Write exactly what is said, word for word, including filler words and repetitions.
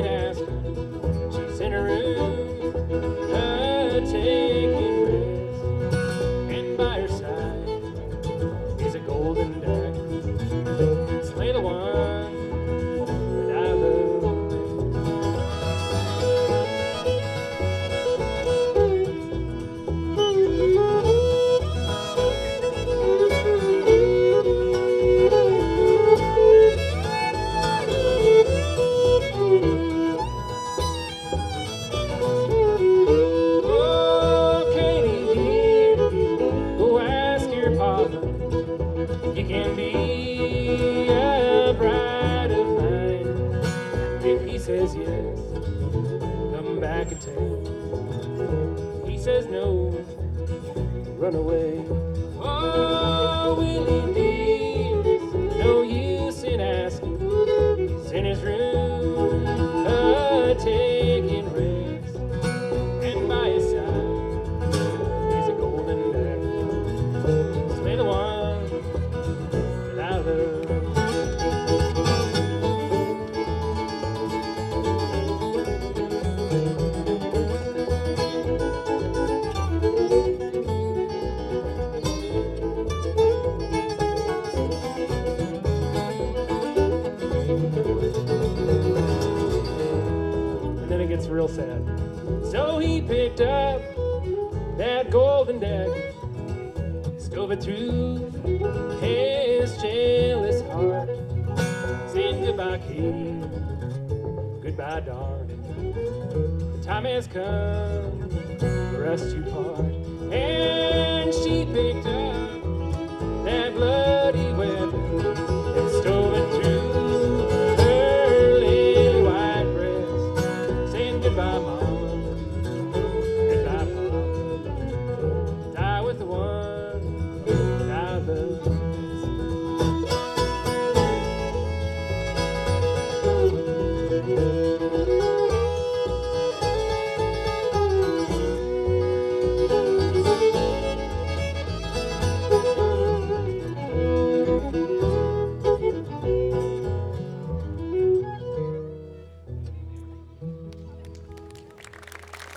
asking. She's in her room, uh, taking rest, and by her side is a golden dagger. Slay the one that I love. You can be a bride of mine. If he says yes, come back and tell. He says no, run away. Oh, Willie dear, no use in asking. He's in his room, uh, taking rest, and by his side is a golden dagger. Slay the one. And then it gets real sad. So he picked up that golden dagger, stove it through his jealous heart, saying goodbye, Katie, goodbye, darling. The time has come for us to part. And she picked up that bloody weapon and stove it through